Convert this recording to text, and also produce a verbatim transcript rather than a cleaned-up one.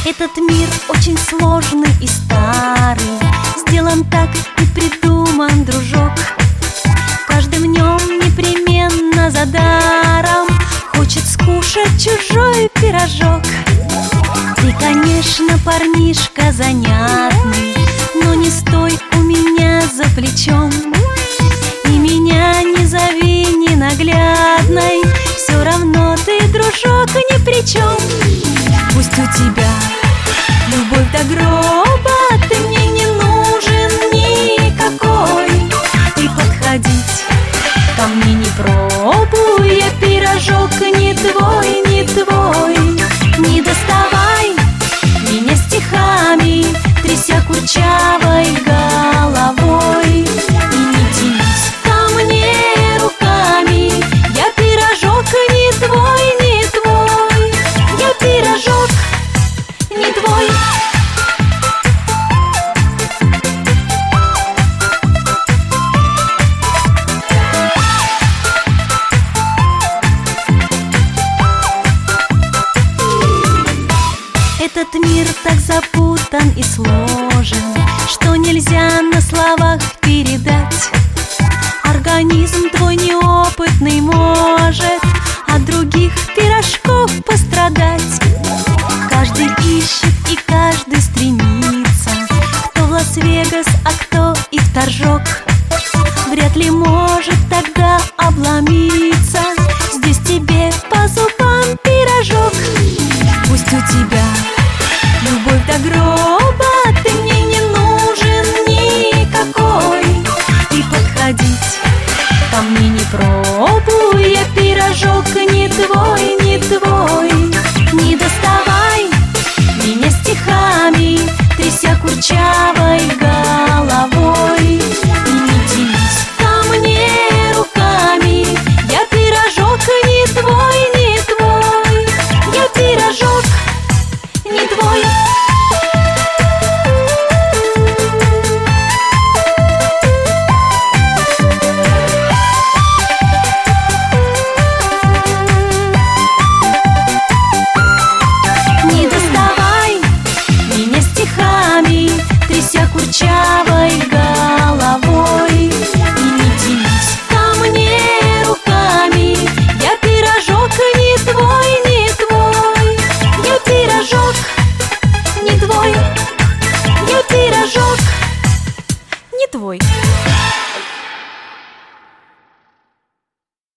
Этот мир очень сложный и старый, сделан так и придуман, дружок. Каждый в нем непременно за даром хочет скушать чужой пирожок. Ты, конечно, парнишка занятный, но не стой у меня за плечом. И меня не зови ненаглядной, все равно ты, дружок, ни при чем. Пусть у тебя любовь до гроба, ты мне не нужен никакой. И подходить ко мне не пробуй, я пирожок не твой, не твой. Не доставай меня стихами, тряся курчавой головой. И не тянись ко мне руками, я пирожок не твой, не твой. Я пирожок не твой. Этот мир так запутан и сложен, что нельзя на словах передать. Организм твой неопытный может от других пирожков пострадать. Каждый ищет и каждый стремится, кто в Лас-Вегас, а кто и в Торжок. Вряд ли может тогда обломиться здесь тебе по зубам пирожок. Пусть у тебя любовь до гроба, ты мне не нужен никакой. И подходить ко мне не пробуй, я пирожок не твой, не твой. Не доставай меня стихами, тряся курчавой головой. И не тянись ко мне руками, я пирожок не твой, не твой. Я пирожок не твой. Не доставай меня стихами, тряся курчавой головой. И не тянись ко мне руками, я пирожок не твой, не твой. Я пирожок не твой. Я пирожок не твой.